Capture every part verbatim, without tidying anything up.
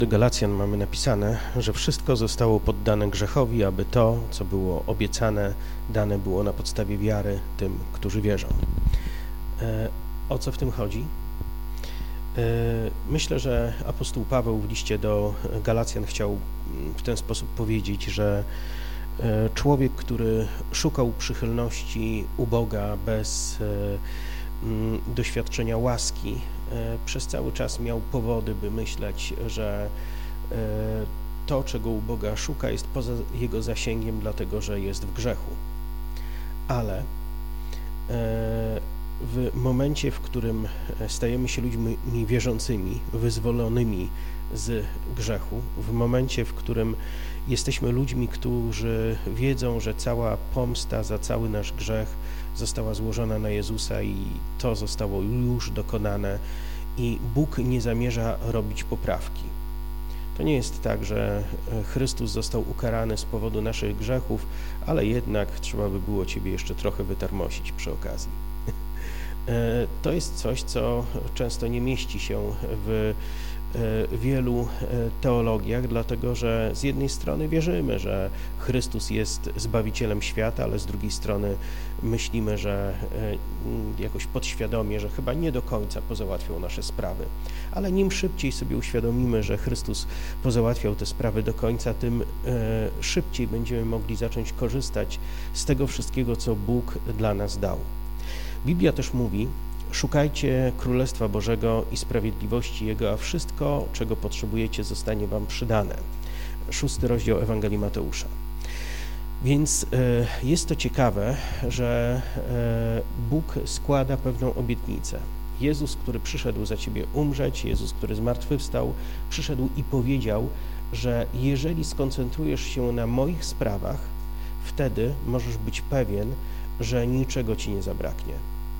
Do Galacjan mamy napisane, że wszystko zostało poddane grzechowi, aby to, co było obiecane, dane było na podstawie wiary tym, którzy wierzą. E, o co w tym chodzi? E, myślę, że apostoł Paweł w liście do Galacjan chciał w ten sposób powiedzieć, że e, człowiek, który szukał przychylności u Boga bez e, m, doświadczenia łaski, przez cały czas miał powody, by myśleć, że to, czego u Boga szuka, jest poza jego zasięgiem, dlatego że jest w grzechu. Ale w momencie, w którym stajemy się ludźmi wierzącymi, wyzwolonymi z grzechu, w momencie, w którym jesteśmy ludźmi, którzy wiedzą, że cała pomsta za cały nasz grzech została złożona na Jezusa i to zostało już dokonane i Bóg nie zamierza robić poprawki. To nie jest tak, że Chrystus został ukarany z powodu naszych grzechów, ale jednak trzeba by było Ciebie jeszcze trochę wytarmosić przy okazji. To jest coś, co często nie mieści się w wielu teologiach, dlatego że z jednej strony wierzymy, że Chrystus jest Zbawicielem świata, ale z drugiej strony myślimy, że jakoś podświadomie, że chyba nie do końca pozałatwiał nasze sprawy. Ale nim szybciej sobie uświadomimy, że Chrystus pozałatwiał te sprawy do końca, tym szybciej będziemy mogli zacząć korzystać z tego wszystkiego, co Bóg dla nas dał. Biblia też mówi: szukajcie Królestwa Bożego i sprawiedliwości Jego, a wszystko, czego potrzebujecie, zostanie wam przydane. Szósty rozdział Ewangelii Mateusza. Więc jest to ciekawe, że Bóg składa pewną obietnicę. Jezus, który przyszedł za ciebie umrzeć, Jezus, który zmartwychwstał, przyszedł i powiedział, że jeżeli skoncentrujesz się na moich sprawach, wtedy możesz być pewien, że niczego ci nie zabraknie.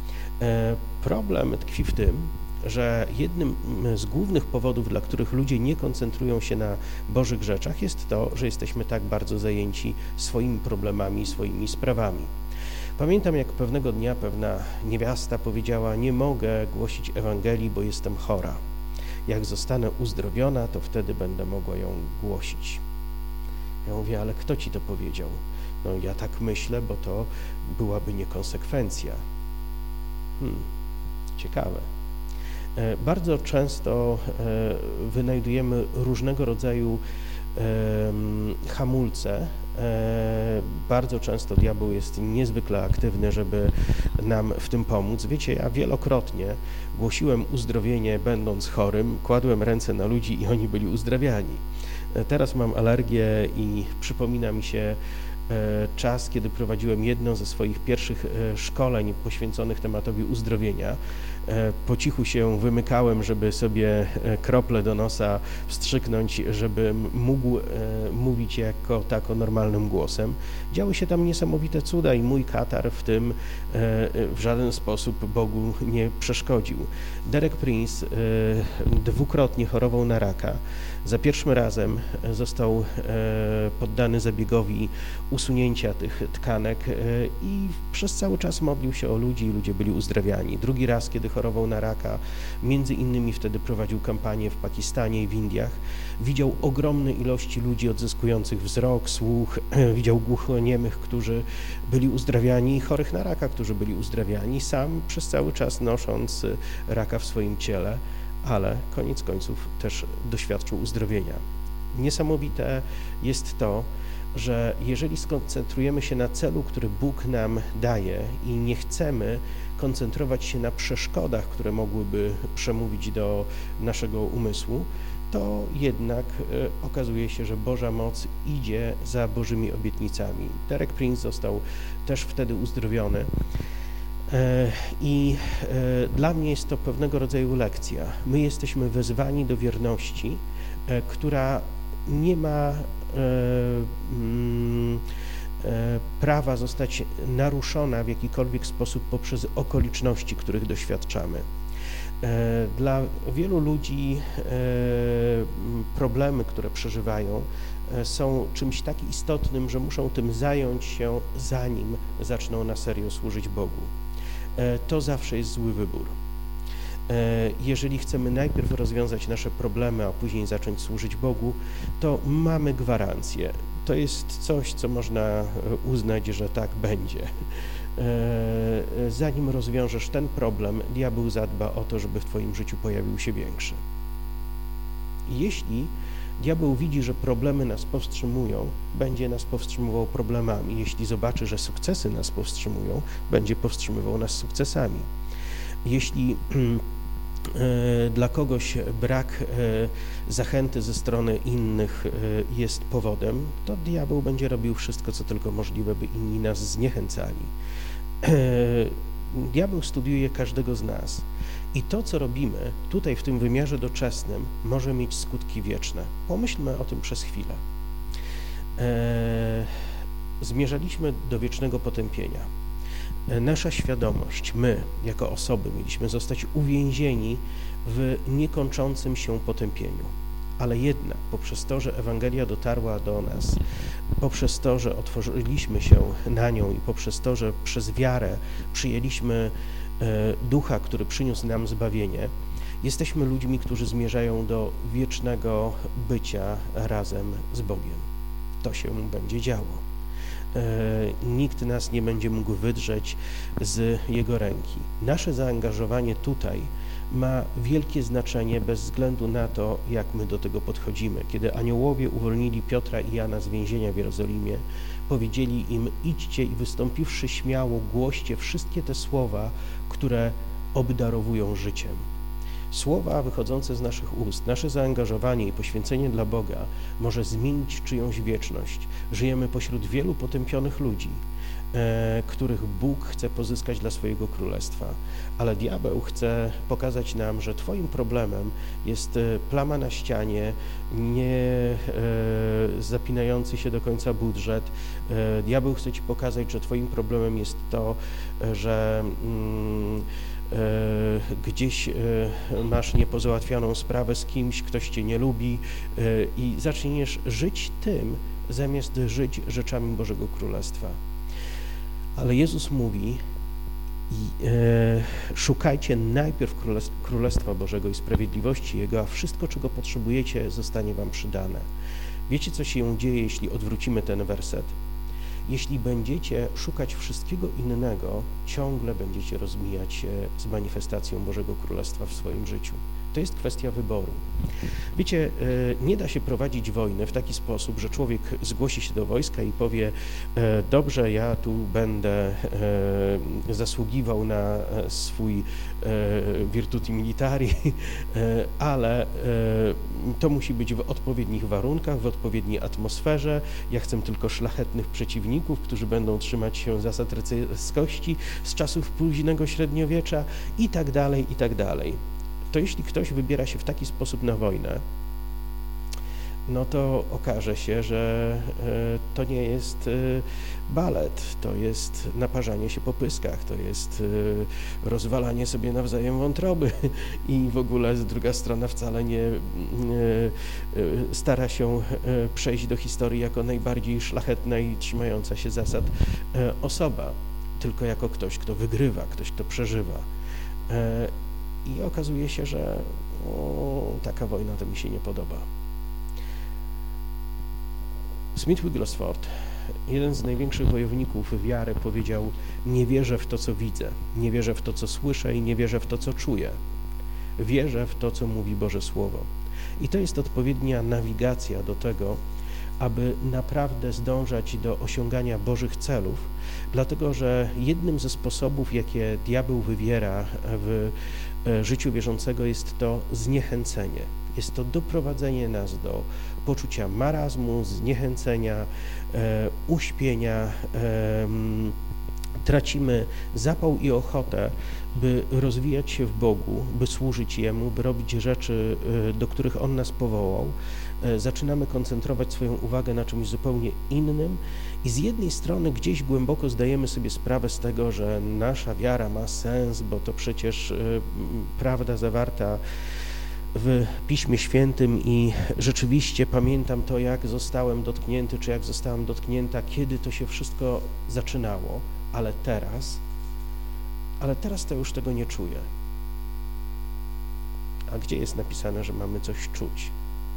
Problem tkwi w tym, że jednym z głównych powodów, dla których ludzie nie koncentrują się na Bożych rzeczach, jest to, że jesteśmy tak bardzo zajęci swoimi problemami, swoimi sprawami. Pamiętam, jak pewnego dnia pewna niewiasta powiedziała: nie mogę głosić Ewangelii, bo jestem chora. Jak zostanę uzdrowiona, to wtedy będę mogła ją głosić. Ja mówię: ale kto ci to powiedział? No ja tak myślę, bo to byłaby niekonsekwencja. Hmm, ciekawe. Bardzo często wynajdujemy różnego rodzaju hamulce. Bardzo często diabeł jest niezwykle aktywny, żeby nam w tym pomóc. Wiecie, ja wielokrotnie głosiłem uzdrowienie, będąc chorym, kładłem ręce na ludzi i oni byli uzdrawiani. Teraz mam alergię i przypomina mi się czas, kiedy prowadziłem jedno ze swoich pierwszych szkoleń poświęconych tematowi uzdrowienia. Po cichu się wymykałem, żeby sobie krople do nosa wstrzyknąć, żebym mógł mówić jako tako normalnym głosem. Działy się tam niesamowite cuda i mój katar w tym w żaden sposób Bogu nie przeszkodził. Derek Prince dwukrotnie chorował na raka. Za pierwszym razem został poddany zabiegowi usunięcia tych tkanek i przez cały czas modlił się o ludzi i ludzie byli uzdrawiani. Drugi raz, kiedy chorował na raka, między innymi wtedy prowadził kampanię w Pakistanie i w Indiach, widział ogromne ilości ludzi odzyskujących wzrok, słuch, widział głuchoniemych, którzy byli uzdrawiani i chorych na raka, którzy byli uzdrawiani, sam przez cały czas nosząc raka w swoim ciele, ale koniec końców też doświadczył uzdrowienia. Niesamowite jest to, że jeżeli skoncentrujemy się na celu, który Bóg nam daje i nie chcemy koncentrować się na przeszkodach, które mogłyby przemówić do naszego umysłu, to jednak e, okazuje się, że Boża moc idzie za Bożymi obietnicami. Derek Prince został też wtedy uzdrowiony. I dla mnie jest to pewnego rodzaju lekcja. My jesteśmy wezwani do wierności, która nie ma prawa zostać naruszona w jakikolwiek sposób poprzez okoliczności, których doświadczamy. Dla wielu ludzi problemy, które przeżywają, są czymś tak istotnym, że muszą tym zająć się, zanim zaczną na serio służyć Bogu. To zawsze jest zły wybór. Jeżeli chcemy najpierw rozwiązać nasze problemy, a później zacząć służyć Bogu, to mamy gwarancję. To jest coś, co można uznać, że tak będzie. Zanim rozwiążesz ten problem, diabeł zadba o to, żeby w twoim życiu pojawił się większy. Jeśli diabeł widzi, że problemy nas powstrzymują, będzie nas powstrzymywał problemami. Jeśli zobaczy, że sukcesy nas powstrzymują, będzie powstrzymywał nas sukcesami. Jeśli dla kogoś brak zachęty ze strony innych jest powodem, to diabeł będzie robił wszystko, co tylko możliwe, by inni nas zniechęcali. Diabeł studiuje każdego z nas i to, co robimy tutaj w tym wymiarze doczesnym, może mieć skutki wieczne. Pomyślmy o tym przez chwilę. Zmierzaliśmy do wiecznego potępienia. Nasza świadomość, my jako osoby, mieliśmy zostać uwięzieni w niekończącym się potępieniu. Ale jednak poprzez to, że Ewangelia dotarła do nas, poprzez to, że otworzyliśmy się na nią i poprzez to, że przez wiarę przyjęliśmy Ducha, który przyniósł nam zbawienie, jesteśmy ludźmi, którzy zmierzają do wiecznego bycia razem z Bogiem. To się będzie działo. Nikt nas nie będzie mógł wydrzeć z Jego ręki. Nasze zaangażowanie tutaj ma wielkie znaczenie bez względu na to, jak my do tego podchodzimy. Kiedy aniołowie uwolnili Piotra i Jana z więzienia w Jerozolimie, powiedzieli im: idźcie i wystąpiwszy śmiało, głoście wszystkie te słowa, które obdarowują życiem. Słowa wychodzące z naszych ust, nasze zaangażowanie i poświęcenie dla Boga może zmienić czyjąś wieczność. Żyjemy pośród wielu potępionych ludzi, e, których Bóg chce pozyskać dla swojego królestwa, ale diabeł chce pokazać nam, że twoim problemem jest plama na ścianie, nie e, zapinający się do końca budżet. E, diabeł chce ci pokazać, że twoim problemem jest to, że mm, gdzieś masz niepozałatwianą sprawę z kimś, ktoś cię nie lubi i zaczniesz żyć tym, zamiast żyć rzeczami Bożego Królestwa. Ale Jezus mówi: szukajcie najpierw Królestwa Bożego i sprawiedliwości Jego, a wszystko, czego potrzebujecie, zostanie wam przydane. Wiecie, co się dzieje, jeśli odwrócimy ten werset? Jeśli będziecie szukać wszystkiego innego, ciągle będziecie rozmijać się z manifestacją Bożego Królestwa w swoim życiu. To jest kwestia wyboru. Wiecie, nie da się prowadzić wojny w taki sposób, że człowiek zgłosi się do wojska i powie: dobrze, ja tu będę zasługiwał na swój virtuti militari, ale to musi być w odpowiednich warunkach, w odpowiedniej atmosferze. Ja chcę tylko szlachetnych przeciwników, którzy będą trzymać się zasad rycerskości z czasów późnego średniowiecza i tak dalej, i tak dalej. To jeśli ktoś wybiera się w taki sposób na wojnę, no to okaże się, że to nie jest balet, to jest naparzanie się po pyskach, to jest rozwalanie sobie nawzajem wątroby i w ogóle druga strona wcale nie stara się przejść do historii jako najbardziej szlachetna i trzymająca się zasad osoba, tylko jako ktoś, kto wygrywa, ktoś, kto przeżywa. I okazuje się, że o, taka wojna to mi się nie podoba. Smith Wigglesworth, jeden z największych wojowników wiary, powiedział: nie wierzę w to, co widzę, nie wierzę w to, co słyszę i nie wierzę w to, co czuję. Wierzę w to, co mówi Boże Słowo. I to jest odpowiednia nawigacja do tego, aby naprawdę zdążać do osiągania Bożych celów, dlatego że jednym ze sposobów, jakie diabeł wywiera w życiu wierzącego, jest to zniechęcenie. Jest to doprowadzenie nas do poczucia marazmu, zniechęcenia, e, uśpienia, e, tracimy zapał i ochotę, by rozwijać się w Bogu, by służyć Jemu, by robić rzeczy, do których On nas powołał. Zaczynamy koncentrować swoją uwagę na czymś zupełnie innym i z jednej strony gdzieś głęboko zdajemy sobie sprawę z tego, że nasza wiara ma sens, bo to przecież prawda zawarta w Piśmie Świętym i rzeczywiście pamiętam to, jak zostałem dotknięty, czy jak zostałam dotknięta, kiedy to się wszystko zaczynało, ale teraz, ale teraz to już tego nie czuję. A gdzie jest napisane, że mamy coś czuć?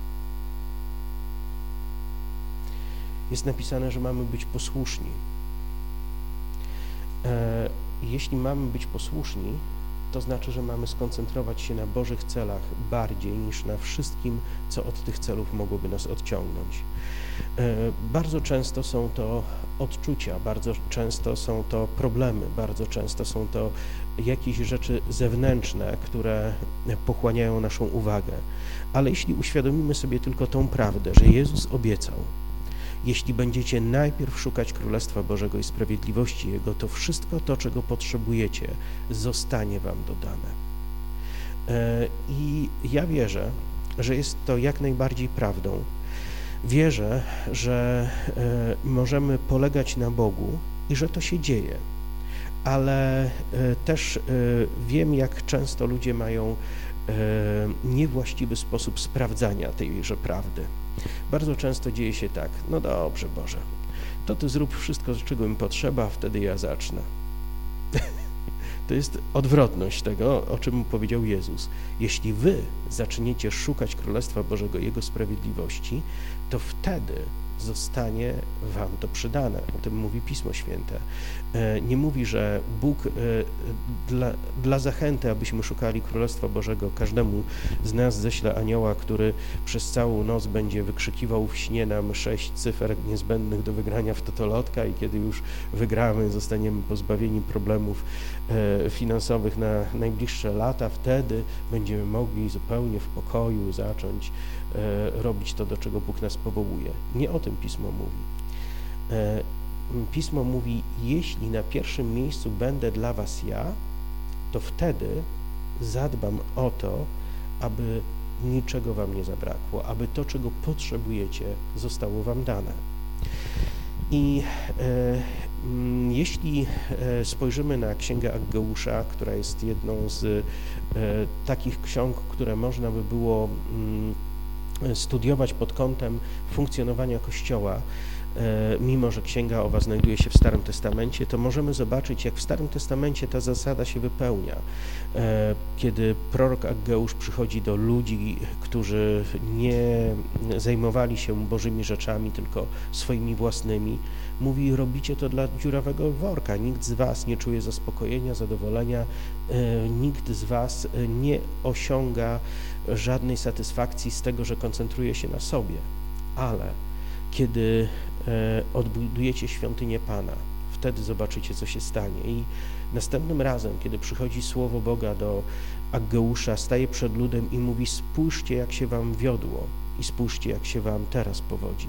Jest napisane, że mamy być posłuszni. E, jeśli mamy być posłuszni, to znaczy, że mamy skoncentrować się na Bożych celach bardziej niż na wszystkim, co od tych celów mogłoby nas odciągnąć. E, bardzo często są to odczucia, bardzo często są to problemy, bardzo często są to jakieś rzeczy zewnętrzne, które pochłaniają naszą uwagę. Ale jeśli uświadomimy sobie tylko tą prawdę, że Jezus obiecał, jeśli będziecie najpierw szukać Królestwa Bożego i sprawiedliwości Jego, to wszystko to, czego potrzebujecie, zostanie wam dodane. I ja wierzę, że jest to jak najbardziej prawdą. Wierzę, że możemy polegać na Bogu i że to się dzieje, ale też wiem, jak często ludzie mają niewłaściwy sposób sprawdzania tejże prawdy. Bardzo często dzieje się tak, no dobrze Boże, to Ty zrób wszystko, czego mi potrzeba, a wtedy ja zacznę. To jest odwrotność tego, o czym powiedział Jezus. Jeśli wy zaczniecie szukać Królestwa Bożego i Jego sprawiedliwości, to wtedy zostanie wam to przydane. O tym mówi Pismo Święte. Nie mówi, że Bóg dla, dla zachęty, abyśmy szukali Królestwa Bożego, każdemu z nas ześle anioła, który przez całą noc będzie wykrzykiwał w śnie nam sześć cyfer niezbędnych do wygrania w totolotka i kiedy już wygramy, zostaniemy pozbawieni problemów finansowych na najbliższe lata, wtedy będziemy mogli zupełnie w pokoju zacząć robić to, do czego Bóg nas powołuje. Nie o tym Pismo mówi. Pismo mówi, jeśli na pierwszym miejscu będę dla was ja, to wtedy zadbam o to, aby niczego wam nie zabrakło, aby to, czego potrzebujecie, zostało wam dane. I e, m, jeśli e, spojrzymy na Księgę Aggeusza, która jest jedną z e, takich ksiąg, które można by było m, studiować pod kątem funkcjonowania Kościoła, mimo że księga owa znajduje się w Starym Testamencie, to możemy zobaczyć, jak w Starym Testamencie ta zasada się wypełnia. Kiedy prorok Aggeusz przychodzi do ludzi, którzy nie zajmowali się Bożymi rzeczami, tylko swoimi własnymi, mówi, robicie to dla dziurawego worka, nikt z was nie czuje zaspokojenia, zadowolenia, nikt z was nie osiąga żadnej satysfakcji z tego, że koncentruje się na sobie, ale kiedy odbudujecie świątynię Pana, wtedy zobaczycie, co się stanie. I następnym razem, kiedy przychodzi słowo Boga do Aggeusza, staje przed ludem i mówi, spójrzcie, jak się wam wiodło i spójrzcie, jak się wam teraz powodzi.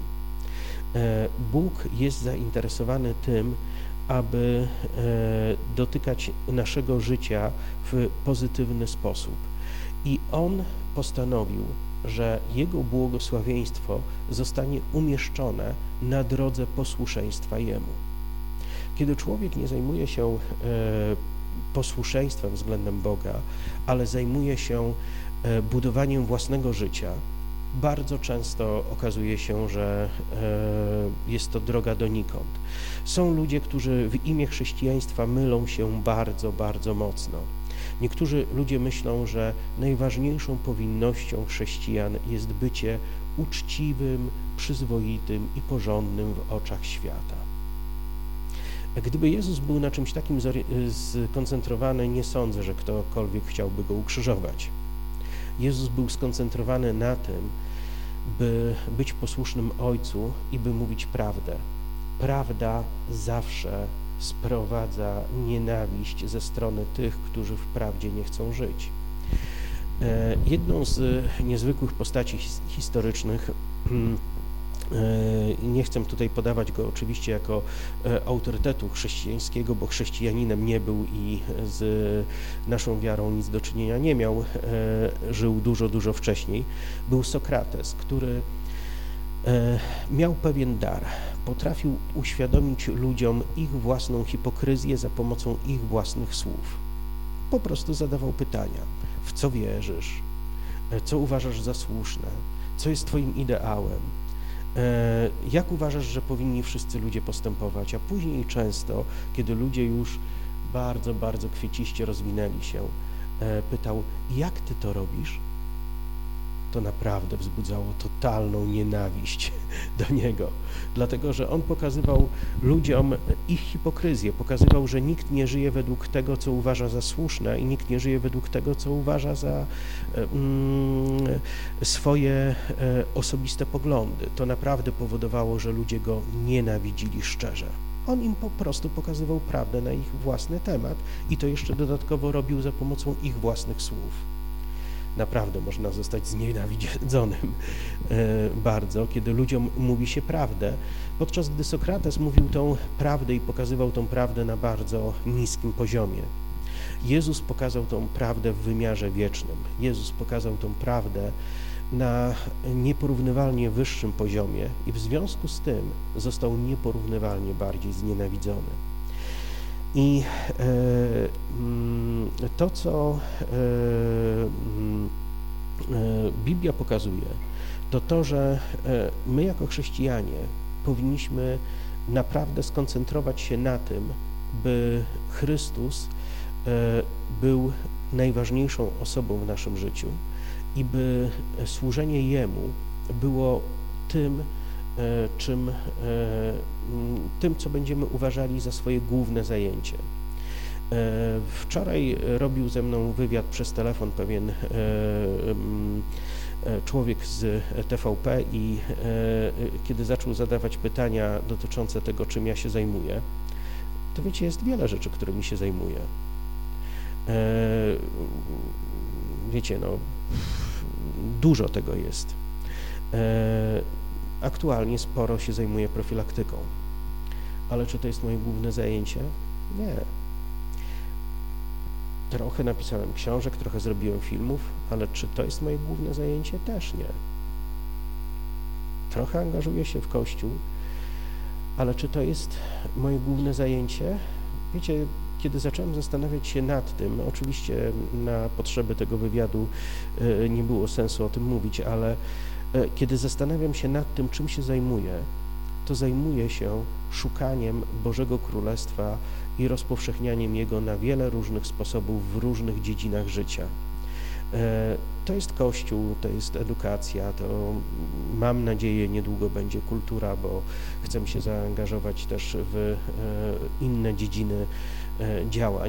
Bóg jest zainteresowany tym, aby dotykać naszego życia w pozytywny sposób. I On postanowił, że Jego błogosławieństwo zostanie umieszczone na drodze posłuszeństwa Jemu. Kiedy człowiek nie zajmuje się e, posłuszeństwem względem Boga, ale zajmuje się e, budowaniem własnego życia, bardzo często okazuje się, że e, jest to droga donikąd. Są ludzie, którzy w imię chrześcijaństwa mylą się bardzo, bardzo mocno. Niektórzy ludzie myślą, że najważniejszą powinnością chrześcijan jest bycie uczciwym, przyzwoitym i porządnym w oczach świata. Gdyby Jezus był na czymś takim skoncentrowany, nie sądzę, że ktokolwiek chciałby Go ukrzyżować. Jezus był skoncentrowany na tym, by być posłusznym Ojcu i by mówić prawdę. Prawda zawsze sprowadza nienawiść ze strony tych, którzy w prawdzie nie chcą żyć. Jedną z niezwykłych postaci historycznych, nie chcę tutaj podawać go oczywiście jako autorytetu chrześcijańskiego, bo chrześcijaninem nie był i z naszą wiarą nic do czynienia nie miał, żył dużo, dużo wcześniej, był Sokrates, który miał pewien dar. Potrafił uświadomić ludziom ich własną hipokryzję za pomocą ich własnych słów. Po prostu zadawał pytania. W co wierzysz? Co uważasz za słuszne? Co jest twoim ideałem? Jak uważasz, że powinni wszyscy ludzie postępować? A później często, kiedy ludzie już bardzo, bardzo kwieciście rozwinęli się, pytał, jak ty to robisz? to naprawdę wzbudzało totalną nienawiść do Niego, dlatego że On pokazywał ludziom ich hipokryzję, pokazywał, że nikt nie żyje według tego, co uważa za słuszne i nikt nie żyje według tego, co uważa za mm, swoje e, osobiste poglądy. To naprawdę powodowało, że ludzie Go nienawidzili szczerze. On im po prostu pokazywał prawdę na ich własny temat i to jeszcze dodatkowo robił za pomocą ich własnych słów. Naprawdę można zostać znienawidzonym e, bardzo, kiedy ludziom mówi się prawdę, podczas gdy Sokrates mówił tą prawdę i pokazywał tą prawdę na bardzo niskim poziomie. Jezus pokazał tą prawdę w wymiarze wiecznym. Jezus pokazał tą prawdę na nieporównywalnie wyższym poziomie i w związku z tym został nieporównywalnie bardziej znienawidzony. I e, to, co e, e, Biblia pokazuje, to to, że e, my jako chrześcijanie powinniśmy naprawdę skoncentrować się na tym, by Chrystus e, był najważniejszą osobą w naszym życiu i by służenie Jemu było tym, czym, tym, co będziemy uważali za swoje główne zajęcie. Wczoraj robił ze mną wywiad przez telefon pewien człowiek z T V P i kiedy zaczął zadawać pytania dotyczące tego, czym ja się zajmuję, to wiecie, jest wiele rzeczy, którymi się zajmuję. Wiecie, no, dużo tego jest. Aktualnie sporo się zajmuję profilaktyką, ale czy to jest moje główne zajęcie? Nie. Trochę napisałem książek, trochę zrobiłem filmów, ale czy to jest moje główne zajęcie? Też nie. Trochę angażuję się w Kościół, ale czy to jest moje główne zajęcie? Wiecie, kiedy zacząłem zastanawiać się nad tym, oczywiście na potrzeby tego wywiadu nie było sensu o tym mówić, ale kiedy zastanawiam się nad tym, czym się zajmuję, to zajmuję się szukaniem Bożego Królestwa i rozpowszechnianiem Jego na wiele różnych sposobów w różnych dziedzinach życia. To jest Kościół, to jest edukacja, to mam nadzieję niedługo będzie kultura, bo chcę się zaangażować też w inne dziedziny działań.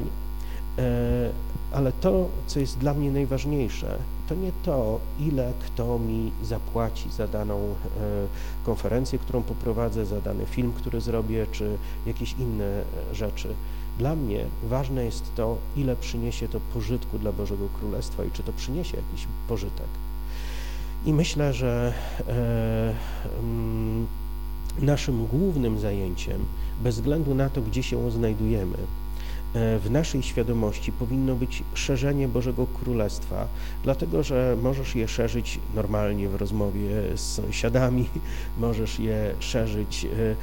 Ale to, co jest dla mnie najważniejsze, to nie to, ile kto mi zapłaci za daną konferencję, którą poprowadzę, za dany film, który zrobię, czy jakieś inne rzeczy. Dla mnie ważne jest to, ile przyniesie to pożytku dla Bożego Królestwa i czy to przyniesie jakiś pożytek. I myślę, że e, m, naszym głównym zajęciem, bez względu na to, gdzie się znajdujemy, w naszej świadomości powinno być szerzenie Bożego Królestwa, dlatego że możesz je szerzyć normalnie w rozmowie z sąsiadami, możesz je szerzyć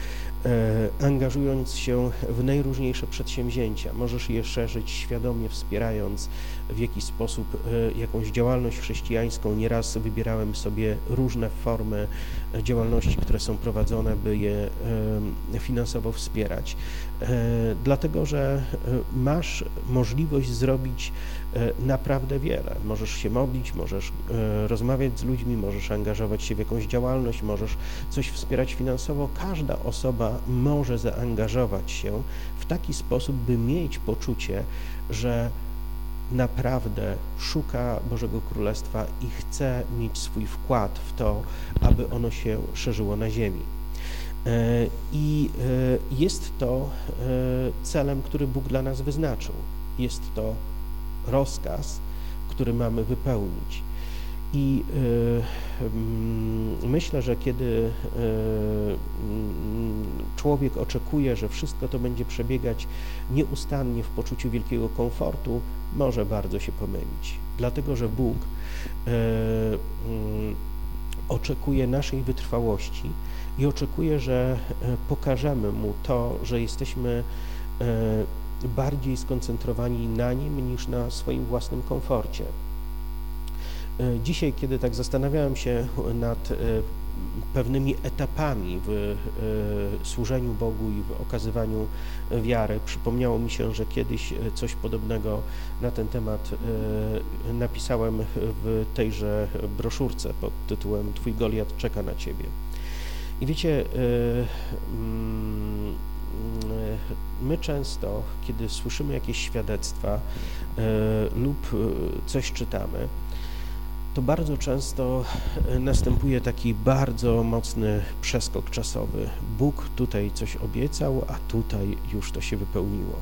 angażując się w najróżniejsze przedsięwzięcia, możesz je szerzyć świadomie, wspierając w jakiś sposób jakąś działalność chrześcijańską. Nieraz wybierałem sobie różne formy działalności, które są prowadzone, by je finansowo wspierać, dlatego że masz możliwość zrobić naprawdę wiele. Możesz się modlić, możesz rozmawiać z ludźmi, możesz angażować się w jakąś działalność, możesz coś wspierać finansowo. Każda osoba może zaangażować się w taki sposób, by mieć poczucie, że naprawdę szuka Bożego Królestwa i chce mieć swój wkład w to, aby ono się szerzyło na ziemi. I jest to celem, który Bóg dla nas wyznaczył. Jest to rozkaz, który mamy wypełnić. I myślę, że kiedy człowiek oczekuje, że wszystko to będzie przebiegać nieustannie w poczuciu wielkiego komfortu, może bardzo się pomylić. Dlatego, że Bóg oczekuje naszej wytrwałości i oczekuje, że pokażemy Mu to, że jesteśmy bardziej skoncentrowani na Nim niż na swoim własnym komforcie. Dzisiaj, kiedy tak zastanawiałem się nad pewnymi etapami w służeniu Bogu i w okazywaniu wiary. Przypomniało mi się, że kiedyś coś podobnego na ten temat napisałem w tejże broszurce pod tytułem Twój Goliat czeka na Ciebie. I wiecie, my często, kiedy słyszymy jakieś świadectwa lub coś czytamy, to bardzo często następuje taki bardzo mocny przeskok czasowy. Bóg tutaj coś obiecał, a tutaj już to się wypełniło.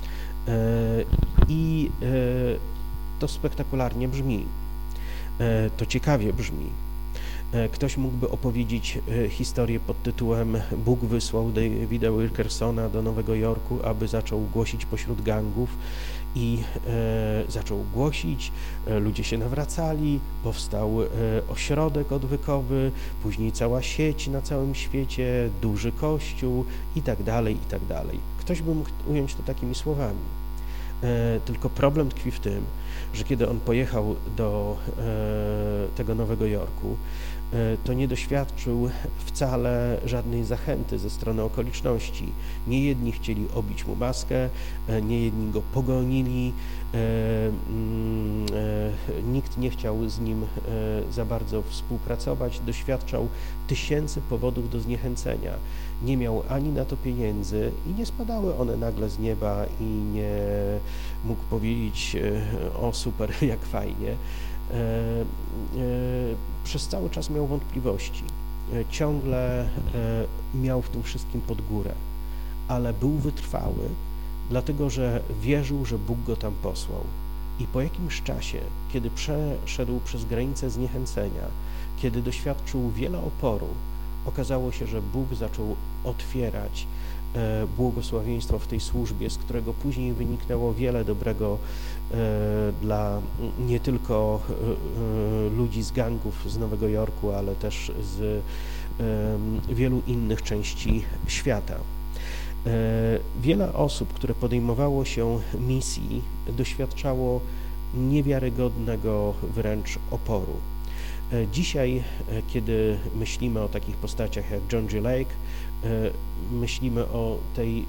I to spektakularnie brzmi, to ciekawie brzmi. Ktoś mógłby opowiedzieć historię pod tytułem Bóg wysłał Davida Wilkersona do Nowego Jorku, aby zaczął głosić pośród gangów i e, zaczął głosić, e, ludzie się nawracali, powstał e, ośrodek odwykowy, później cała sieć na całym świecie, duży kościół i tak dalej, i tak dalej. Ktoś by mógł ująć to takimi słowami. E, tylko problem tkwi w tym, że kiedy on pojechał do e, tego Nowego Jorku, e, to nie doświadczył wcale żadnej zachęty ze strony okoliczności. Nie jedni chcieli obić mu maskę, e, nie jedni go pogonili, e, mm, e, nikt nie chciał z nim e, za bardzo współpracować, doświadczał tysięcy powodów do zniechęcenia. Nie miał ani na to pieniędzy i nie spadały one nagle z nieba i nie mógł powiedzieć o super, jak fajnie. Przez cały czas miał wątpliwości. Ciągle miał w tym wszystkim pod górę, ale był wytrwały, dlatego że wierzył, że Bóg go tam posłał. I po jakimś czasie, kiedy przeszedł przez granicę zniechęcenia, kiedy doświadczył wiele oporu, okazało się, że Bóg zaczął otwierać e, błogosławieństwo w tej służbie, z którego później wyniknęło wiele dobrego e, dla nie tylko e, ludzi z gangów z Nowego Jorku, ale też z e, wielu innych części świata. E, wiele osób, które podejmowało się misji, doświadczało niewiarygodnego wręcz oporu. Dzisiaj, kiedy myślimy o takich postaciach jak John G. Lake, myślimy o tej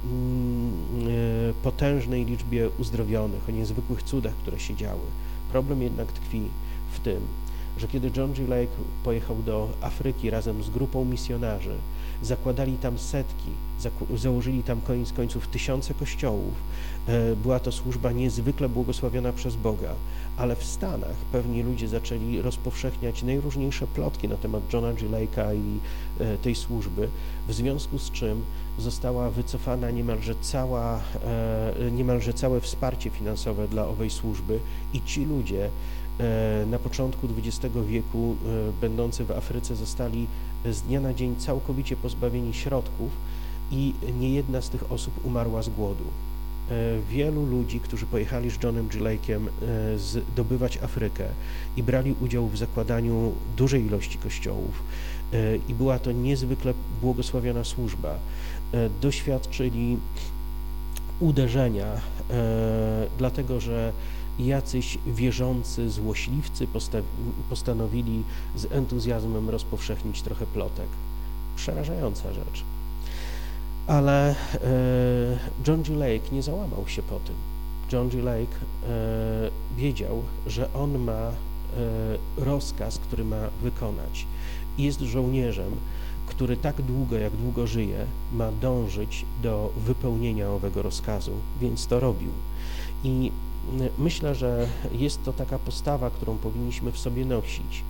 potężnej liczbie uzdrowionych, o niezwykłych cudach, które się działy. Problem jednak tkwi w tym, że kiedy John G. Lake pojechał do Afryki razem z grupą misjonarzy, zakładali tam setki, założyli tam koniec końców tysiące kościołów. Była to służba niezwykle błogosławiona przez Boga, ale w Stanach pewni ludzie zaczęli rozpowszechniać najróżniejsze plotki na temat Johna G. Lake'a i tej służby, w związku z czym została wycofana niemalże, cała, niemalże całe wsparcie finansowe dla owej służby i ci ludzie na początku dwudziestego wieku będący w Afryce zostali z dnia na dzień całkowicie pozbawieni środków i niejedna z tych osób umarła z głodu. Wielu ludzi, którzy pojechali z Johnem G. Lake'em zdobywać Afrykę i brali udział w zakładaniu dużej ilości kościołów i była to niezwykle błogosławiona służba, doświadczyli uderzenia, dlatego że jacyś wierzący złośliwcy postanowili z entuzjazmem rozpowszechnić trochę plotek. Przerażająca rzecz. Ale e, John G. Lake nie załamał się po tym. John G. Lake e, wiedział, że on ma e, rozkaz, który ma wykonać. Jest żołnierzem, który tak długo, jak długo żyje, ma dążyć do wypełnienia owego rozkazu, więc to robił. I myślę, że jest to taka postawa, którą powinniśmy w sobie nosić,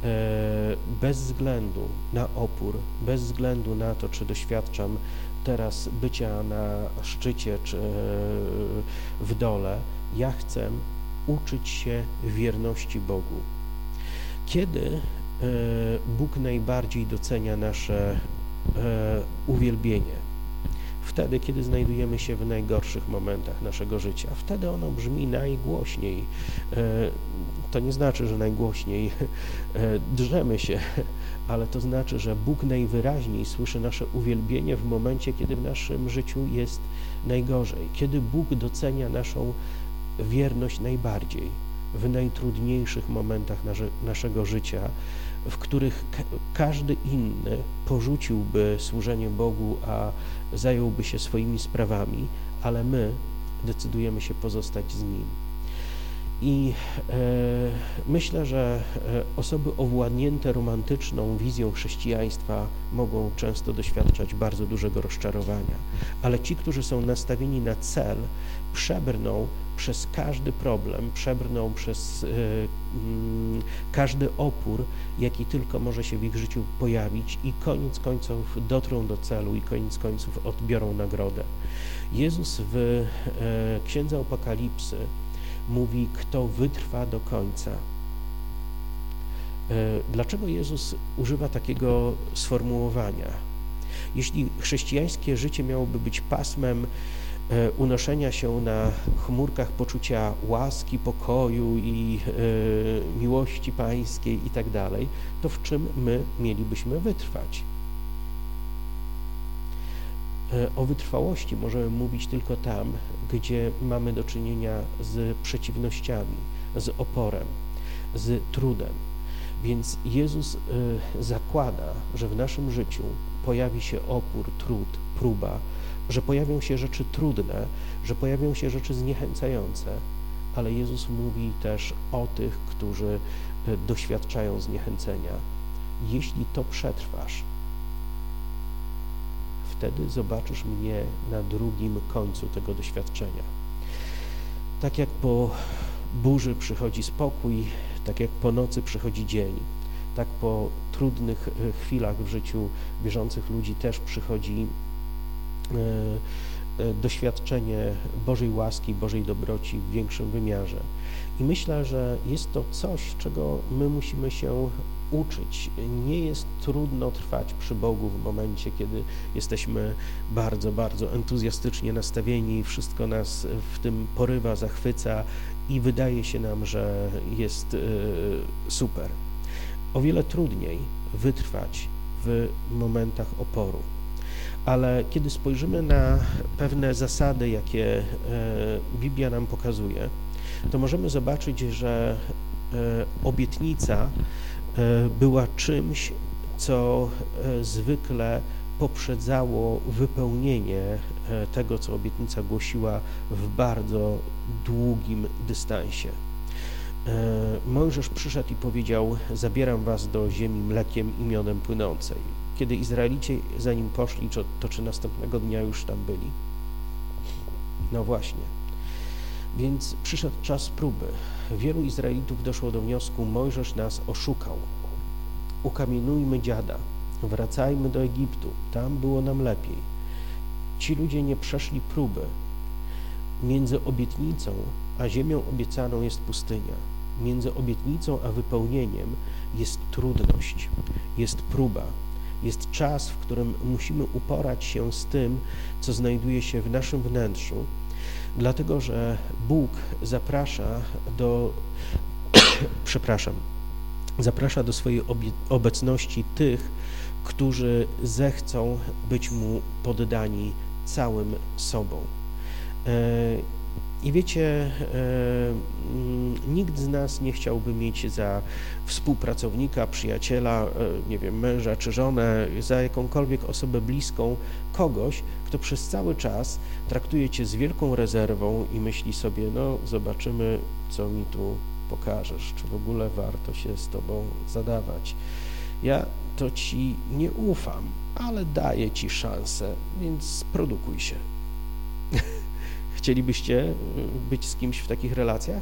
bez względu na opór, bez względu na to, czy doświadczam teraz bycia na szczycie, czy w dole. Ja chcę uczyć się wierności Bogu. Kiedy Bóg najbardziej docenia nasze uwielbienie? Wtedy, kiedy znajdujemy się w najgorszych momentach naszego życia. Wtedy ono brzmi najgłośniej. To nie znaczy, że najgłośniej drzemy się, ale to znaczy, że Bóg najwyraźniej słyszy nasze uwielbienie w momencie, kiedy w naszym życiu jest najgorzej. Kiedy Bóg docenia naszą wierność najbardziej, w najtrudniejszych momentach nasze, naszego życia, w których ka każdy inny porzuciłby służenie Bogu, a zająłby się swoimi sprawami, ale my decydujemy się pozostać z Nim. I e, myślę, że e, osoby owładnięte romantyczną wizją chrześcijaństwa mogą często doświadczać bardzo dużego rozczarowania, ale ci, którzy są nastawieni na cel, przebrną przez każdy problem, przebrną przez e, m, każdy opór, jaki tylko może się w ich życiu pojawić i koniec końców dotrą do celu i koniec końców odbiorą nagrodę. Jezus w e, Księdze Apokalipsy mówi, kto wytrwa do końca. Dlaczego Jezus używa takiego sformułowania? Jeśli chrześcijańskie życie miałoby być pasmem unoszenia się na chmurkach poczucia łaski, pokoju i miłości pańskiej i tak dalej, to w czym my mielibyśmy wytrwać? O wytrwałości możemy mówić tylko tam, gdzie mamy do czynienia z przeciwnościami, z oporem, z trudem. Więc Jezus zakłada, że w naszym życiu pojawi się opór, trud, próba, że pojawią się rzeczy trudne, że pojawią się rzeczy zniechęcające, ale Jezus mówi też o tych, którzy doświadczają zniechęcenia. Jeśli to przetrwasz, wtedy zobaczysz mnie na drugim końcu tego doświadczenia. Tak jak po burzy przychodzi spokój, tak jak po nocy przychodzi dzień, tak po trudnych chwilach w życiu wierzących ludzi też przychodzi doświadczenie Bożej łaski, Bożej dobroci w większym wymiarze. I myślę, że jest to coś, czego my musimy się uczyć. Nie jest trudno trwać przy Bogu w momencie, kiedy jesteśmy bardzo, bardzo entuzjastycznie nastawieni, wszystko nas w tym porywa, zachwyca i wydaje się nam, że jest super. O wiele trudniej wytrwać w momentach oporu. Ale kiedy spojrzymy na pewne zasady, jakie Biblia nam pokazuje, to możemy zobaczyć, że obietnica była czymś, co zwykle poprzedzało wypełnienie tego, co obietnica głosiła w bardzo długim dystansie. Mojżesz przyszedł i powiedział: zabieram was do ziemi mlekiem i miodem płynącej. Kiedy Izraelici za nim poszli, to czy następnego dnia już tam byli? No właśnie. Więc przyszedł czas próby. Wielu Izraelitów doszło do wniosku: Mojżesz nas oszukał. Ukamienujmy dziada. Wracajmy do Egiptu. Tam było nam lepiej. Ci ludzie nie przeszli próby. Między obietnicą a ziemią obiecaną jest pustynia. Między obietnicą a wypełnieniem jest trudność, jest próba. Jest czas, w którym musimy uporać się z tym, co znajduje się w naszym wnętrzu, dlatego że Bóg zaprasza do, przepraszam, zaprasza do swojej obecności tych, którzy zechcą być Mu poddani całym sobą. I wiecie, nikt z nas nie chciałby mieć za współpracownika, przyjaciela, nie wiem, męża czy żonę, za jakąkolwiek osobę bliską, kogoś, kto przez cały czas traktuje cię z wielką rezerwą i myśli sobie: no zobaczymy, co mi tu pokażesz, czy w ogóle warto się z tobą zadawać. Ja to ci nie ufam, ale daję ci szansę, więc produkuj się. Chcielibyście być z kimś w takich relacjach?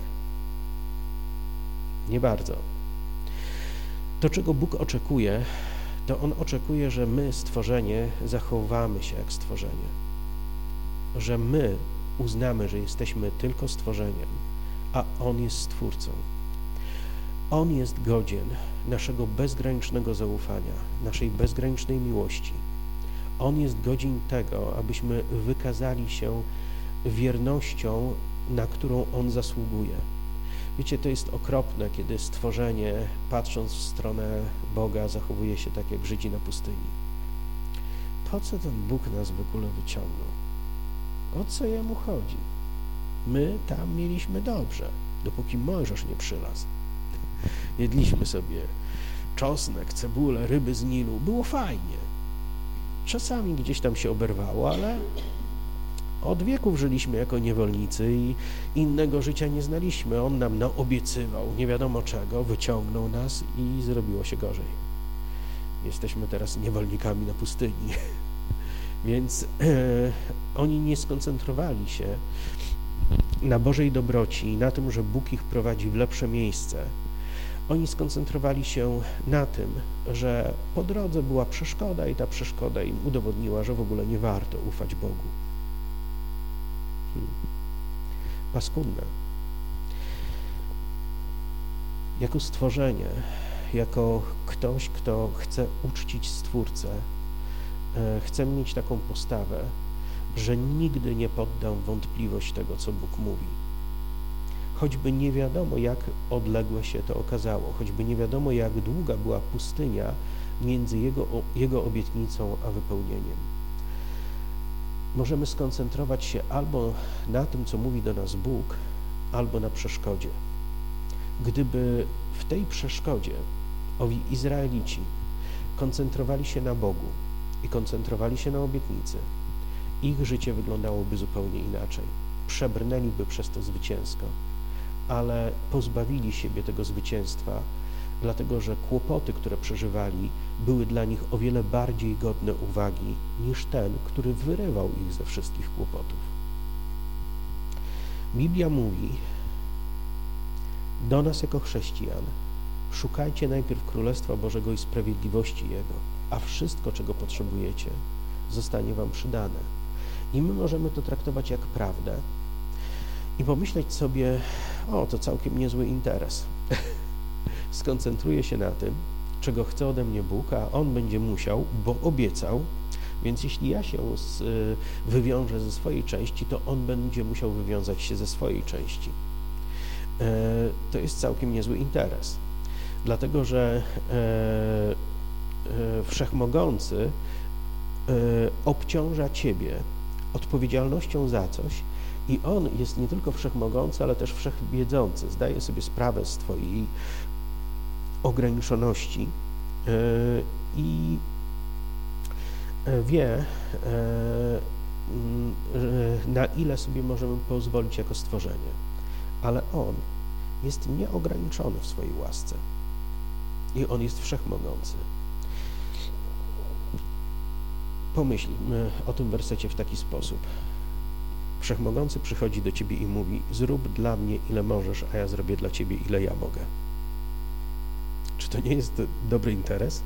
Nie bardzo. To, czego Bóg oczekuje, to On oczekuje, że my, stworzenie, zachowamy się jak stworzenie. Że my uznamy, że jesteśmy tylko stworzeniem, a On jest Stwórcą. On jest godzien naszego bezgranicznego zaufania, naszej bezgranicznej miłości. On jest godzien tego, abyśmy wykazali się wiernością, na którą On zasługuje. Wiecie, to jest okropne, kiedy stworzenie, patrząc w stronę Boga, zachowuje się tak jak Żydzi na pustyni. Po co ten Bóg nas w ogóle wyciągnął? O co Jemu chodzi? My tam mieliśmy dobrze, dopóki Mojżesz nie przylazł. Jedliśmy sobie czosnek, cebulę, ryby z Nilu. Było fajnie. Czasami gdzieś tam się oberwało, ale od wieków żyliśmy jako niewolnicy i innego życia nie znaliśmy. On nam naobiecywał nie wiadomo czego, wyciągnął nas i zrobiło się gorzej. Jesteśmy teraz niewolnikami na pustyni. Więc e, oni nie skoncentrowali się na Bożej dobroci, na tym, że Bóg ich prowadzi w lepsze miejsce. Oni skoncentrowali się na tym, że po drodze była przeszkoda i ta przeszkoda im udowodniła, że w ogóle nie warto ufać Bogu. Hmm. Paskudne. Jako stworzenie, jako ktoś, kto chce uczcić Stwórcę, chcę mieć taką postawę, że nigdy nie poddam wątpliwość tego, co Bóg mówi. Choćby nie wiadomo, jak odległe się to okazało, choćby nie wiadomo, jak długa była pustynia między Jego, jego obietnicą a wypełnieniem. Możemy skoncentrować się albo na tym, co mówi do nas Bóg, albo na przeszkodzie. Gdyby w tej przeszkodzie owi Izraelici koncentrowali się na Bogu i koncentrowali się na obietnicy, ich życie wyglądałoby zupełnie inaczej. Przebrnęliby przez to zwycięsko, ale pozbawili siebie tego zwycięstwa, dlatego że kłopoty, które przeżywali, były dla nich o wiele bardziej godne uwagi niż ten, który wyrywał ich ze wszystkich kłopotów. Biblia mówi do nas jako chrześcijan: szukajcie najpierw Królestwa Bożego i sprawiedliwości Jego, a wszystko, czego potrzebujecie, zostanie wam przydane. I my możemy to traktować jak prawdę i pomyśleć sobie: o, to całkiem niezły interes. Skoncentruję się na tym, czego chce ode mnie Bóg, a On będzie musiał, bo obiecał, więc jeśli ja się z, wywiążę ze swojej części, to On będzie musiał wywiązać się ze swojej części. E, to jest całkiem niezły interes, dlatego że e, e, Wszechmogący e, obciąża Ciebie odpowiedzialnością za coś i On jest nie tylko wszechmogący, ale też wszechwiedzący. Zdaje sobie sprawę z Twojej ograniczoności yy, i wie, yy, na ile sobie możemy pozwolić jako stworzenie. Ale On jest nieograniczony w swojej łasce i On jest wszechmogący. Pomyślmy o tym wersecie w taki sposób. Wszechmogący przychodzi do Ciebie i mówi: zrób dla mnie ile możesz, a ja zrobię dla Ciebie ile ja mogę. Czy to nie jest dobry interes?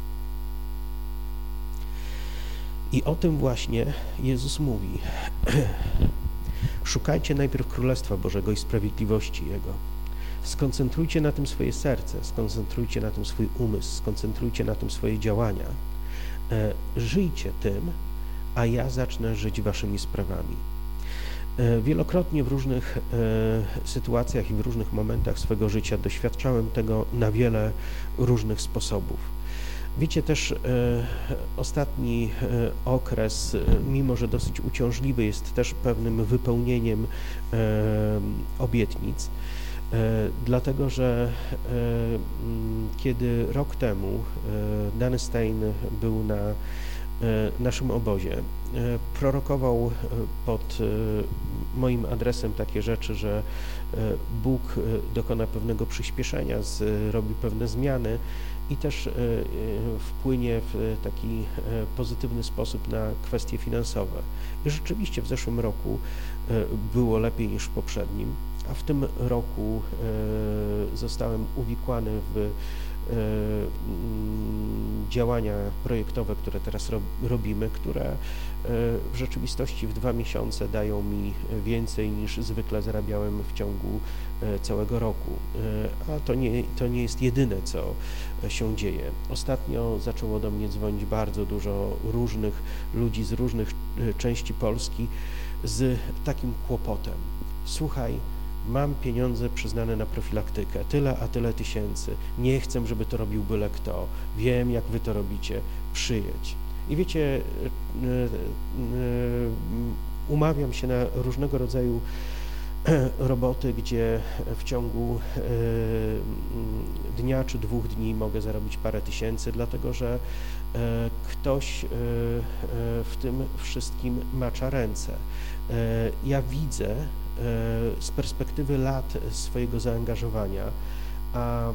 I o tym właśnie Jezus mówi. Szukajcie najpierw Królestwa Bożego i sprawiedliwości Jego. Skoncentrujcie na tym swoje serce, skoncentrujcie na tym swój umysł, skoncentrujcie na tym swoje działania. Żyjcie tym, a ja zacznę żyć waszymi sprawami. Wielokrotnie w różnych sytuacjach i w różnych momentach swego życia doświadczałem tego na wiele różnych sposobów. Wiecie, też ostatni okres, mimo że dosyć uciążliwy, jest też pewnym wypełnieniem obietnic, dlatego że kiedy rok temu Danny Stein był na naszym obozie, prorokował pod moim adresem takie rzeczy, że Bóg dokona pewnego przyspieszenia, zrobi pewne zmiany i też wpłynie w taki pozytywny sposób na kwestie finansowe. I rzeczywiście w zeszłym roku było lepiej niż w poprzednim, a w tym roku zostałem uwikłany w działania projektowe, które teraz robimy, które w rzeczywistości w dwa miesiące dają mi więcej niż zwykle zarabiałem w ciągu całego roku. A to nie, to nie jest jedyne, co się dzieje. Ostatnio zaczęło do mnie dzwonić bardzo dużo różnych ludzi z różnych części Polski z takim kłopotem. Słuchaj, mam pieniądze przyznane na profilaktykę, tyle a tyle tysięcy, nie chcę, żeby to robił byle kto, wiem, jak wy to robicie, przyjedź. I wiecie, umawiam się na różnego rodzaju roboty, gdzie w ciągu dnia czy dwóch dni mogę zarobić parę tysięcy, dlatego że ktoś w tym wszystkim macza ręce. Ja widzę z perspektywy lat swojego zaangażowania, a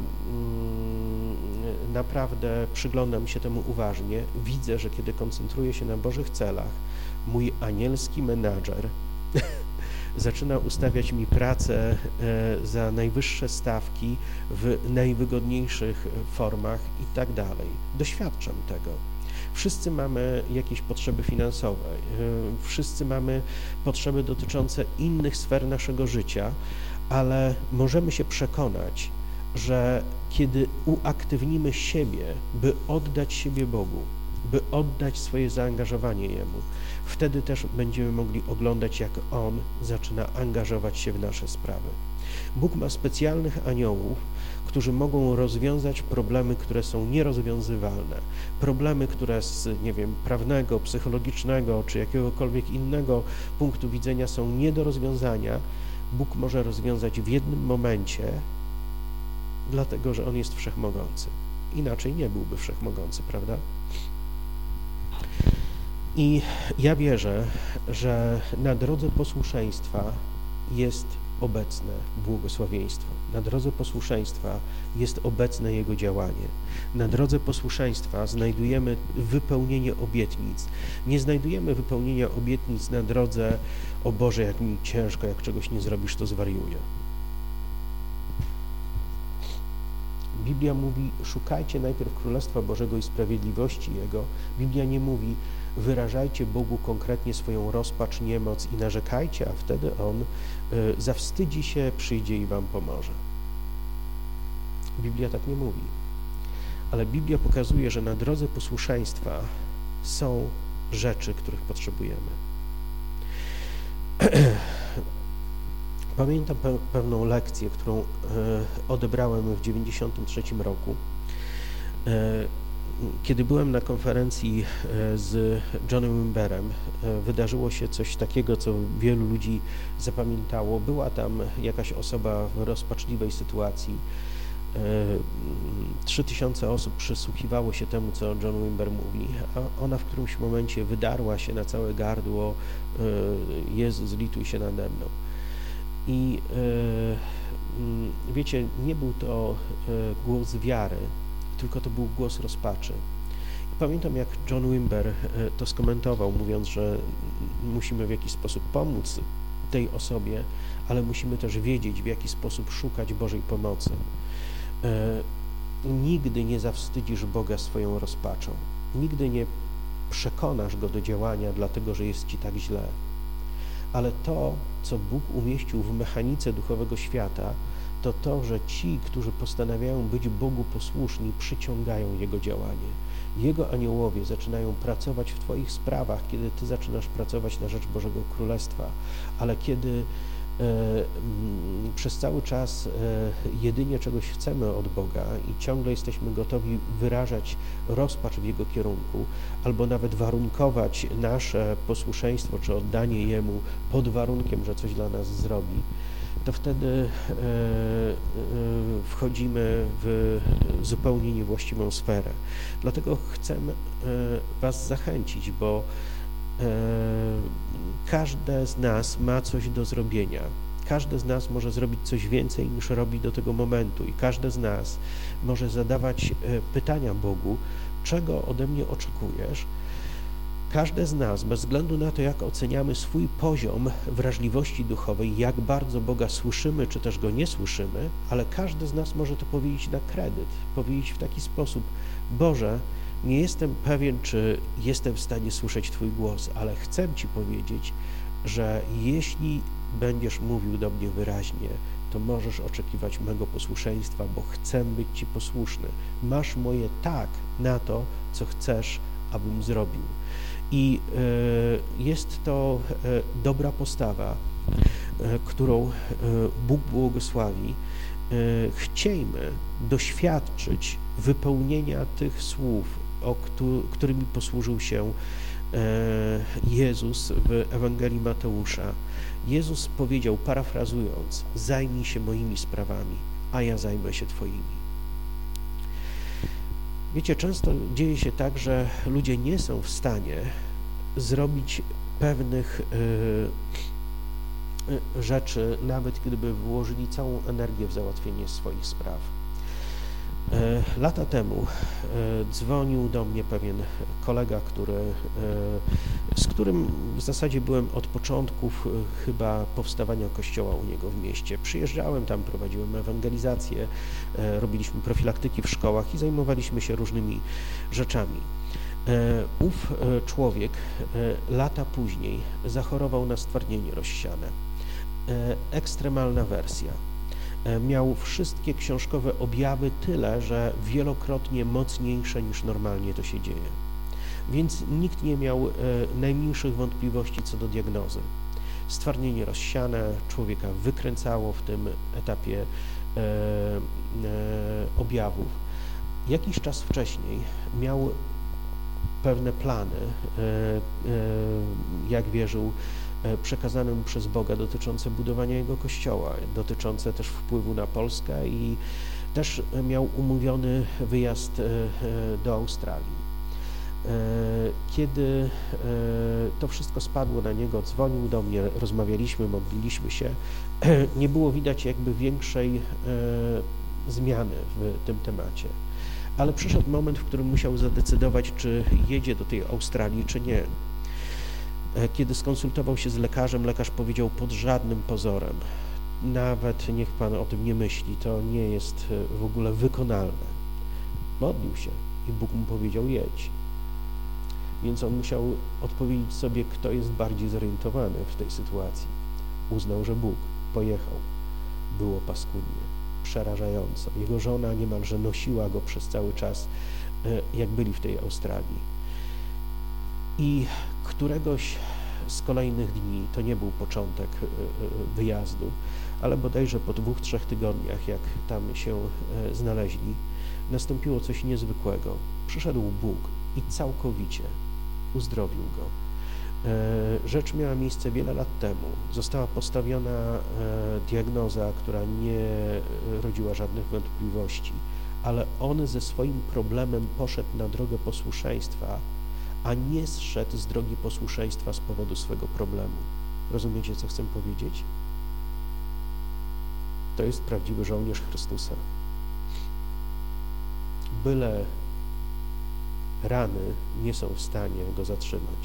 naprawdę przyglądam się temu uważnie, widzę, że kiedy koncentruję się na Bożych celach, mój anielski menadżer zaczyna ustawiać mi pracę za najwyższe stawki w najwygodniejszych formach i tak dalej. Doświadczam tego. Wszyscy mamy jakieś potrzeby finansowe, wszyscy mamy potrzeby dotyczące innych sfer naszego życia, ale możemy się przekonać, że kiedy uaktywnimy siebie, by oddać siebie Bogu, by oddać swoje zaangażowanie Jemu, wtedy też będziemy mogli oglądać, jak On zaczyna angażować się w nasze sprawy. Bóg ma specjalnych aniołów, którzy mogą rozwiązać problemy, które są nierozwiązywalne. Problemy, które z, nie wiem, prawnego, psychologicznego czy jakiegokolwiek innego punktu widzenia są nie do rozwiązania, Bóg może rozwiązać w jednym momencie, dlatego że On jest wszechmogący. Inaczej nie byłby wszechmogący, prawda? I ja wierzę, że na drodze posłuszeństwa jest obecne błogosławieństwo. Na drodze posłuszeństwa jest obecne Jego działanie. Na drodze posłuszeństwa znajdujemy wypełnienie obietnic. Nie znajdujemy wypełnienia obietnic na drodze: o Boże, jak mi ciężko, jak czegoś nie zrobisz, to zwariuję. Biblia mówi: szukajcie najpierw Królestwa Bożego i sprawiedliwości Jego. Biblia nie mówi: wyrażajcie Bogu konkretnie swoją rozpacz, niemoc i narzekajcie, a wtedy On y, zawstydzi się, przyjdzie i wam pomoże. Biblia tak nie mówi. Ale Biblia pokazuje, że na drodze posłuszeństwa są rzeczy, których potrzebujemy. Pamiętam pe pewną lekcję, którą e, odebrałem w dziewięćdziesiątym trzecim roku. E, kiedy byłem na konferencji e, z Johnem Wimberem, e, wydarzyło się coś takiego, co wielu ludzi zapamiętało. Była tam jakaś osoba w rozpaczliwej sytuacji. Trzy tysiące osób przysłuchiwało się temu, co John Wimber mówi, a ona w którymś momencie wydarła się na całe gardło: Jezu, zlituj się nade mną. I wiecie, nie był to głos wiary, tylko to był głos rozpaczy. I pamiętam, jak John Wimber to skomentował, mówiąc, że musimy w jakiś sposób pomóc tej osobie, ale musimy też wiedzieć, w jaki sposób szukać Bożej pomocy. Nigdy nie zawstydzisz Boga swoją rozpaczą. Nigdy nie przekonasz Go do działania, dlatego że jest ci tak źle. Ale to, co Bóg umieścił w mechanice duchowego świata, to to, że ci, którzy postanawiają być Bogu posłuszni, przyciągają Jego działanie. Jego aniołowie zaczynają pracować w Twoich sprawach, kiedy Ty zaczynasz pracować na rzecz Bożego Królestwa, ale kiedy e, m, przez cały czas e, jedynie czegoś chcemy od Boga i ciągle jesteśmy gotowi wyrażać rozpacz w Jego kierunku, albo nawet warunkować nasze posłuszeństwo czy oddanie Jemu pod warunkiem, że coś dla nas zrobi, to wtedy e, e, wchodzimy w zupełnie niewłaściwą sferę. Dlatego chcę e, Was zachęcić, bo e, każde z nas ma coś do zrobienia. Każdy z nas może zrobić coś więcej, niż robi do tego momentu i każdy z nas może zadawać e, pytania Bogu: czego ode mnie oczekujesz? Każdy z nas, bez względu na to, jak oceniamy swój poziom wrażliwości duchowej, jak bardzo Boga słyszymy, czy też Go nie słyszymy, ale każdy z nas może to powiedzieć na kredyt, powiedzieć w taki sposób: Boże, nie jestem pewien, czy jestem w stanie słyszeć Twój głos, ale chcę Ci powiedzieć, że jeśli będziesz mówił do mnie wyraźnie, to możesz oczekiwać mego posłuszeństwa, bo chcę być Ci posłuszny. Masz moje tak na to, co chcesz, abym zrobił. I y, jest to y, dobra postawa, y, którą y, Bóg błogosławi. Y, chciejmy doświadczyć wypełnienia tych słów o którymi posłużył się Jezus w Ewangelii Mateusza. Jezus powiedział, parafrazując, zajmij się moimi sprawami, a ja zajmę się twoimi. Wiecie, często dzieje się tak, że ludzie nie są w stanie zrobić pewnych rzeczy, nawet gdyby włożyli całą energię w załatwienie swoich spraw. Lata temu dzwonił do mnie pewien kolega, który, z którym w zasadzie byłem od początków chyba powstawania kościoła u niego w mieście. Przyjeżdżałem tam, prowadziłem ewangelizację, robiliśmy profilaktyki w szkołach i zajmowaliśmy się różnymi rzeczami. Ów człowiek lata później zachorował na stwardnienie rozsiane. Ekstremalna wersja. Miał wszystkie książkowe objawy, tyle, że wielokrotnie mocniejsze niż normalnie to się dzieje. Więc nikt nie miał najmniejszych wątpliwości co do diagnozy. Stwardnienie rozsiane, człowieka wykręcało w tym etapie e, e, objawów. Jakiś czas wcześniej miał pewne plany, e, e, jak wierzył, przekazane mu przez Boga, dotyczące budowania jego kościoła, dotyczące też wpływu na Polskę i też miał umówiony wyjazd do Australii. Kiedy to wszystko spadło na niego, dzwonił do mnie, rozmawialiśmy, modliliśmy się, nie było widać jakby większej zmiany w tym temacie. Ale przyszedł moment, w którym musiał zadecydować, czy jedzie do tej Australii, czy nie. Kiedy skonsultował się z lekarzem, lekarz powiedział pod żadnym pozorem, nawet niech pan o tym nie myśli, to nie jest w ogóle wykonalne. Modlił się i Bóg mu powiedział jedź. Więc on musiał odpowiedzieć sobie, kto jest bardziej zorientowany w tej sytuacji. Uznał, że Bóg. Pojechał. Było paskudnie, przerażająco. Jego żona niemalże nosiła go przez cały czas, jak byli w tej Australii. I któregoś z kolejnych dni, to nie był początek wyjazdu, ale bodajże po dwóch, trzech tygodniach, jak tam się znaleźli, nastąpiło coś niezwykłego. Przyszedł Bóg i całkowicie uzdrowił go. Rzecz miała miejsce wiele lat temu. Została postawiona diagnoza, która nie rodziła żadnych wątpliwości, ale on ze swoim problemem poszedł na drogę posłuszeństwa, a nie zszedł z drogi posłuszeństwa z powodu swego problemu. Rozumiecie, co chcę powiedzieć? To jest prawdziwy żołnierz Chrystusa. Byle rany nie są w stanie go zatrzymać.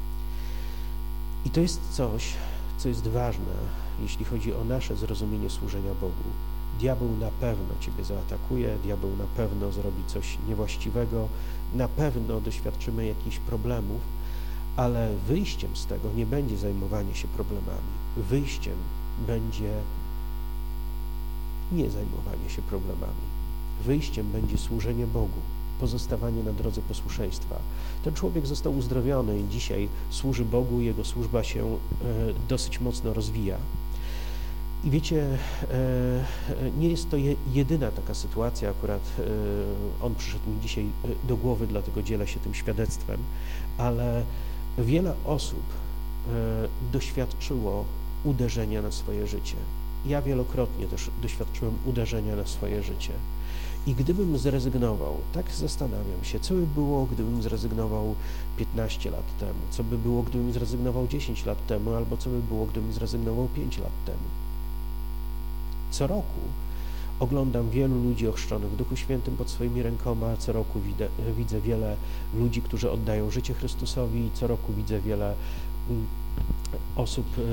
I to jest coś, co jest ważne, jeśli chodzi o nasze zrozumienie służenia Bogu. Diabeł na pewno ciebie zaatakuje, diabeł na pewno zrobi coś niewłaściwego, na pewno doświadczymy jakichś problemów, ale wyjściem z tego nie będzie zajmowanie się problemami. Wyjściem będzie nie zajmowanie się problemami. Wyjściem będzie służenie Bogu, pozostawanie na drodze posłuszeństwa. Ten człowiek został uzdrowiony i dzisiaj służy Bogu, jego służba się e, dosyć mocno rozwija. I wiecie, nie jest to jedyna taka sytuacja, akurat on przyszedł mi dzisiaj do głowy, dlatego dzielę się tym świadectwem, ale wiele osób doświadczyło uderzenia na swoje życie. Ja wielokrotnie też doświadczyłem uderzenia na swoje życie. I gdybym zrezygnował, tak zastanawiam się, co by było, gdybym zrezygnował piętnaście lat temu, co by było, gdybym zrezygnował dziesięć lat temu, albo co by było, gdybym zrezygnował pięć lat temu. Co roku oglądam wielu ludzi ochrzczonych w Duchu Świętym pod swoimi rękoma, co roku widzę, widzę wiele ludzi, którzy oddają życie Chrystusowi, co roku widzę wiele osób e, e,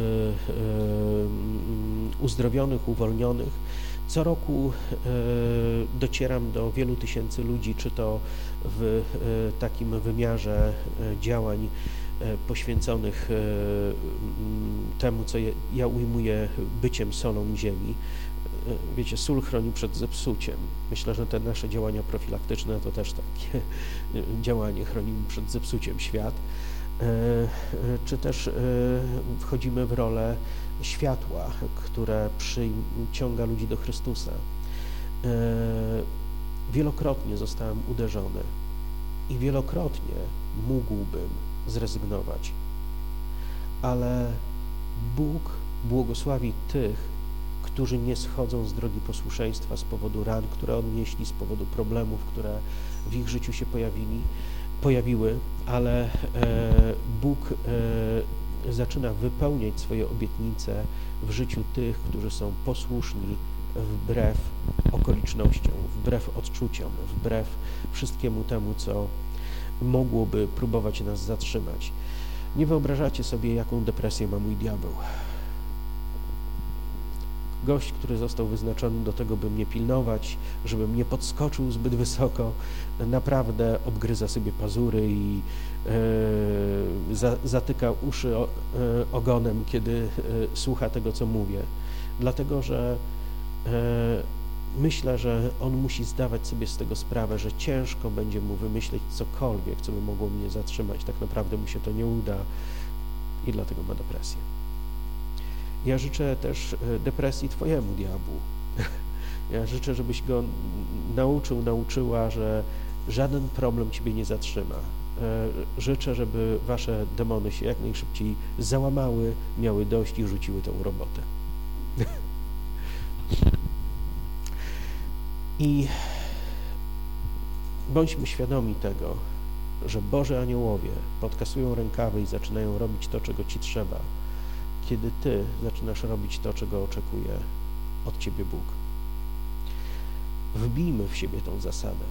uzdrowionych, uwolnionych. Co roku e, docieram do wielu tysięcy ludzi, czy to w e, takim wymiarze e, działań e, poświęconych e, temu, co ja, ja ujmuję byciem solą ziemi. E, wiecie, sól chroni przed zepsuciem. Myślę, że te nasze działania profilaktyczne to też takie działanie chronimy przed zepsuciem świat. Czy też wchodzimy w rolę światła, które przyciąga ludzi do Chrystusa. Wielokrotnie zostałem uderzony i wielokrotnie mógłbym zrezygnować, ale Bóg błogosławi tych, którzy nie schodzą z drogi posłuszeństwa z powodu ran, które odnieśli, z powodu problemów, które w ich życiu się pojawili, pojawiły, ale e, Bóg e, zaczyna wypełniać swoje obietnice w życiu tych, którzy są posłuszni wbrew okolicznościom, wbrew odczuciom, wbrew wszystkiemu temu, co mogłoby próbować nas zatrzymać. Nie wyobrażacie sobie, jaką depresję ma mój diabeł. Gość, który został wyznaczony do tego, by mnie pilnować, żebym nie podskoczył zbyt wysoko, naprawdę obgryza sobie pazury i e, za, zatyka uszy o, e, ogonem, kiedy e, słucha tego, co mówię. Dlatego, że e, myślę, że on musi zdawać sobie z tego sprawę, że ciężko będzie mu wymyśleć cokolwiek, co by mogło mnie zatrzymać. Tak naprawdę mu się to nie uda i dlatego ma depresję. Ja życzę też depresji twojemu diabłu. Ja życzę, żebyś go nauczył, nauczyła, że żaden problem ciebie nie zatrzyma. Życzę, żeby wasze demony się jak najszybciej załamały, miały dość i rzuciły tę robotę. I bądźmy świadomi tego, że Boży aniołowie podkasują rękawy i zaczynają robić to, czego ci trzeba, kiedy ty zaczynasz robić to, czego oczekuje od ciebie Bóg. Wbijmy w siebie tą zasadę.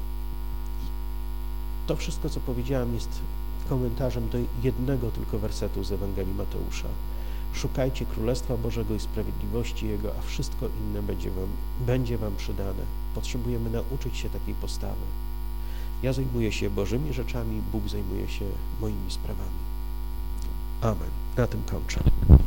To wszystko, co powiedziałem, jest komentarzem do jednego tylko wersetu z Ewangelii Mateusza. Szukajcie Królestwa Bożego i sprawiedliwości Jego, a wszystko inne będzie wam, będzie wam przydane. Potrzebujemy nauczyć się takiej postawy. Ja zajmuję się Bożymi rzeczami, Bóg zajmuje się moimi sprawami. Amen. Na tym kończę.